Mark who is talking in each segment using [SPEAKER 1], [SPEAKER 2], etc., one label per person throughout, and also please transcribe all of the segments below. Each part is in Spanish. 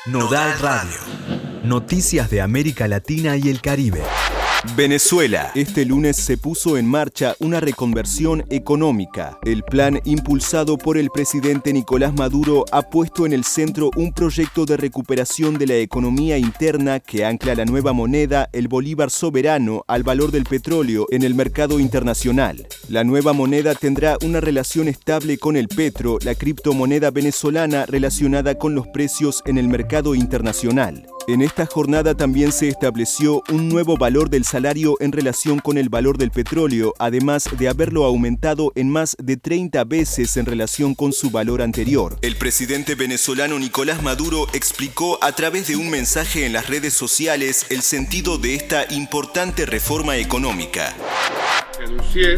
[SPEAKER 1] Nodal Radio. Noticias de América Latina y el Caribe.
[SPEAKER 2] Venezuela. Este lunes se puso en marcha una reconversión económica. El plan impulsado por el presidente Nicolás Maduro ha puesto en el centro un proyecto de recuperación de la economía interna que ancla la nueva moneda, el bolívar soberano, al valor del petróleo en el mercado internacional. La nueva moneda tendrá una relación estable con el petro, la criptomoneda venezolana relacionada con los precios en el mercado internacional. En esta jornada también se estableció un nuevo valor del salario en relación con el valor del petróleo, además de haberlo aumentado en más de 30 veces en relación con su valor anterior. El presidente venezolano Nicolás Maduro explicó a través de un mensaje en las redes sociales el sentido de esta importante reforma económica.
[SPEAKER 3] Anuncié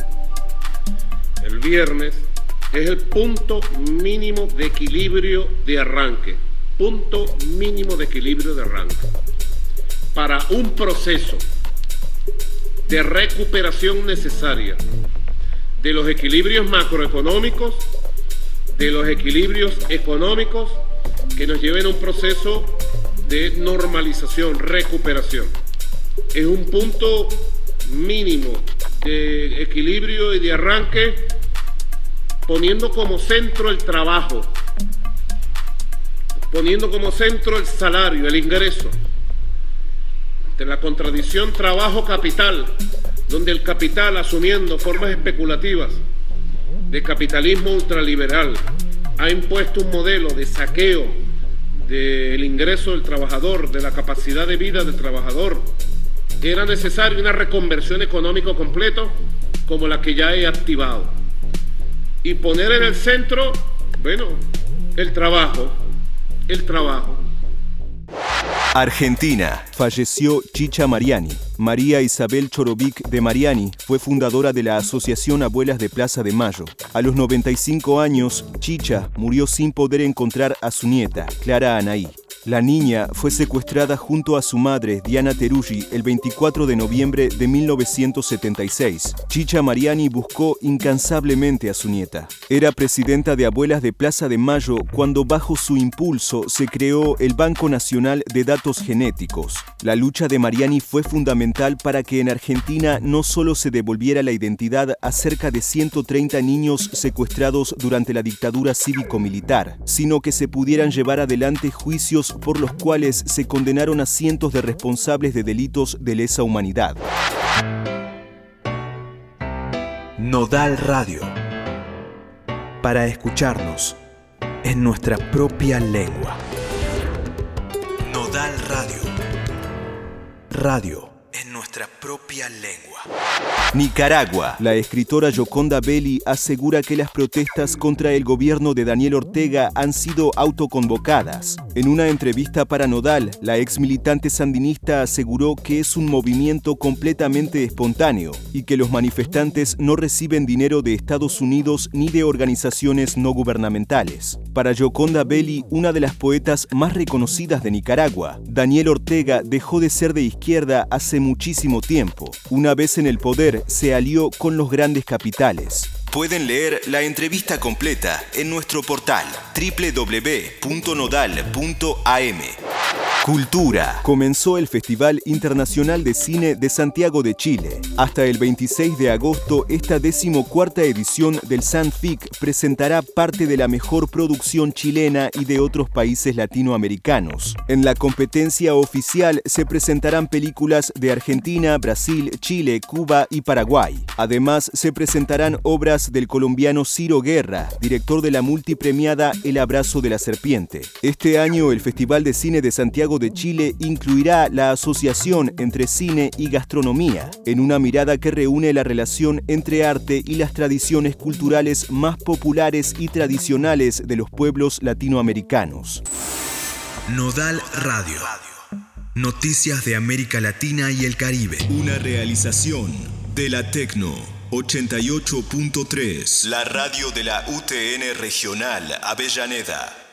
[SPEAKER 3] el viernes que es el punto mínimo de equilibrio de arranque. Punto mínimo de equilibrio de arranque para un proceso de recuperación necesaria de los equilibrios macroeconómicos, de los equilibrios económicos que nos lleven a un proceso de normalización, recuperación. Es un punto mínimo de equilibrio y de arranque poniendo como centro el trabajo, poniendo como centro el salario, el ingreso, de la contradicción trabajo-capital, donde el capital, asumiendo formas especulativas de capitalismo ultraliberal, ha impuesto un modelo de saqueo del ingreso del trabajador, de la capacidad de vida del trabajador. Era necesaria una reconversión económica completa como la que ya he activado. Y poner en el centro, el trabajo.
[SPEAKER 2] Argentina. Falleció Chicha Mariani. María Isabel Chorovic de Mariani fue fundadora de la Asociación Abuelas de Plaza de Mayo. A los 95 años, Chicha murió sin poder encontrar a su nieta, Clara Anaí. La niña fue secuestrada junto a su madre, Diana Teruggi, el 24 de noviembre de 1976. Chicha Mariani buscó incansablemente a su nieta. Era presidenta de Abuelas de Plaza de Mayo cuando bajo su impulso se creó el Banco Nacional de Datos Genéticos. La lucha de Mariani fue fundamental para que en Argentina no solo se devolviera la identidad a cerca de 130 niños secuestrados durante la dictadura cívico-militar, sino que se pudieran llevar adelante juicios por los cuales se condenaron a cientos de responsables de delitos de lesa humanidad.
[SPEAKER 1] Nodal Radio. Para escucharnos en nuestra propia lengua. Nodal Radio. Radio en nuestra propia lengua.
[SPEAKER 2] Nicaragua. La escritora Gioconda Belli asegura que las protestas contra el gobierno de Daniel Ortega han sido autoconvocadas. En una entrevista para Nodal, la ex militante sandinista aseguró que es un movimiento completamente espontáneo y que los manifestantes no reciben dinero de Estados Unidos ni de organizaciones no gubernamentales. Para Gioconda Belli, una de las poetas más reconocidas de Nicaragua, Daniel Ortega dejó de ser de izquierda hace muchísimo tiempo. Una vez en el poder, se alió con los grandes capitales. Pueden leer la entrevista completa en nuestro portal www.nodal.am. Cultura. Comenzó el Festival Internacional de Cine de Santiago de Chile. Hasta el 26 de agosto, esta 14ª edición del Sanfic presentará parte de la mejor producción chilena y de otros países latinoamericanos. En la competencia oficial se presentarán películas de Argentina, Brasil, Chile, Cuba y Paraguay. Además, se presentarán obras del colombiano Ciro Guerra, director de la multipremiada El Abrazo de la Serpiente. Este año, el Festival de Cine de Santiago de Chile incluirá la asociación entre cine y gastronomía, en una mirada que reúne la relación entre arte y las tradiciones culturales más populares y tradicionales de los pueblos latinoamericanos.
[SPEAKER 1] Nodal Radio. Noticias de América Latina y el Caribe.
[SPEAKER 2] Una realización de la Tecno 88.3, la radio de la UTN Regional Avellaneda.